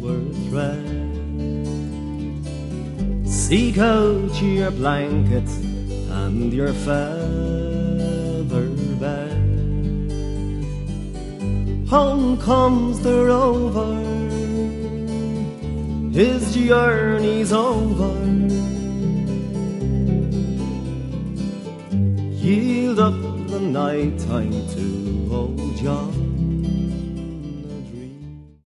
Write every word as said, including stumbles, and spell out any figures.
were thread. Seek out your blankets and your feather bed. Home comes the rover, his journey's over. Yield up the night time to old John.